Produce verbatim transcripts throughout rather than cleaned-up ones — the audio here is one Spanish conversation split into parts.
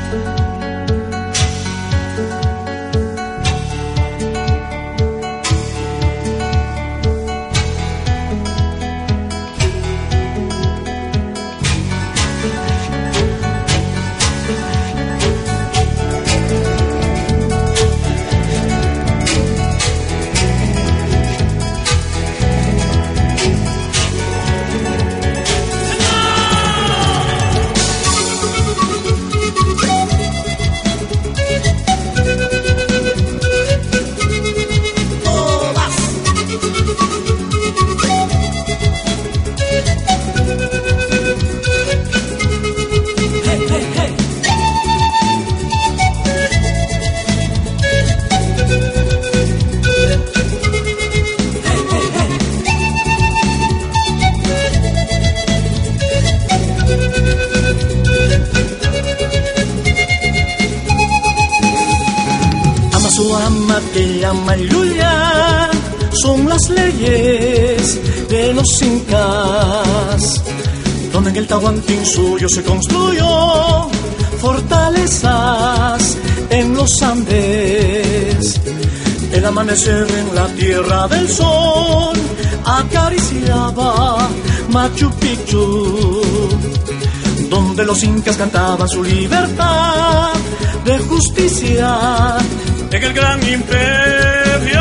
Que llama y Luya son las leyes de los incas, donde en el Tahuantinsuyo se construyó fortalezas en los Andes. El amanecer en la tierra del sol acariciaba Machu Picchu, donde los incas cantaban su libertad de justicia en el gran imperio.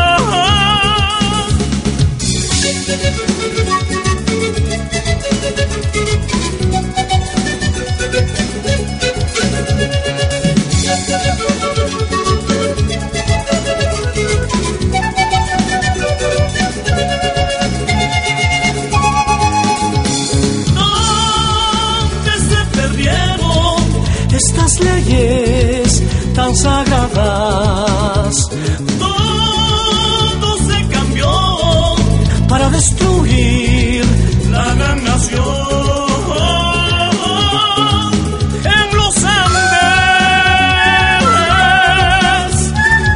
¿Dónde se perdieron estas leyes tan sagradas? Todo se cambió para destruir la gran nación en los Andes.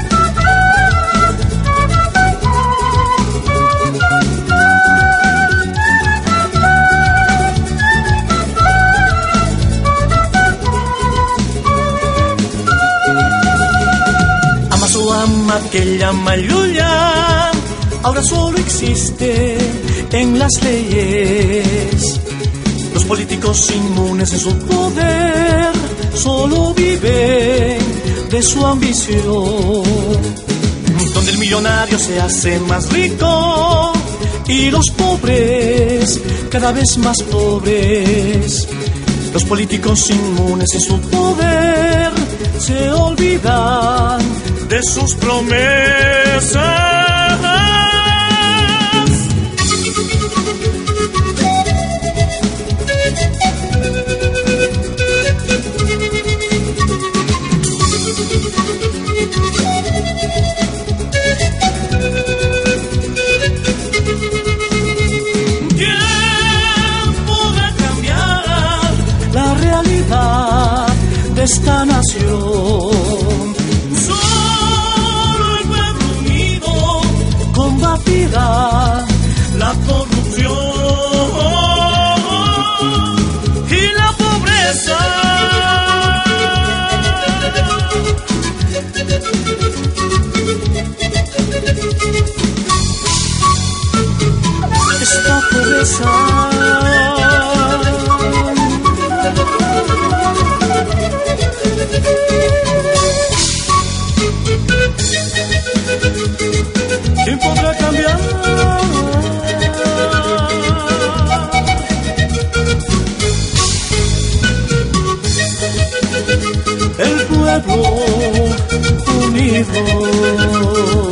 Ama que llama Yuya, ahora solo existe en las leyes. Los políticos inmunes en su poder solo viven de su ambición, donde el millonario se hace más rico y los pobres cada vez más pobres. Los políticos inmunes en su poder se olvidan de sus promesas. ¿Quién podrá cambiar la realidad de esta nación? Combatirá la corrupción y la pobreza. Esta pobreza ¿quién podrá cambiar? El pueblo unido.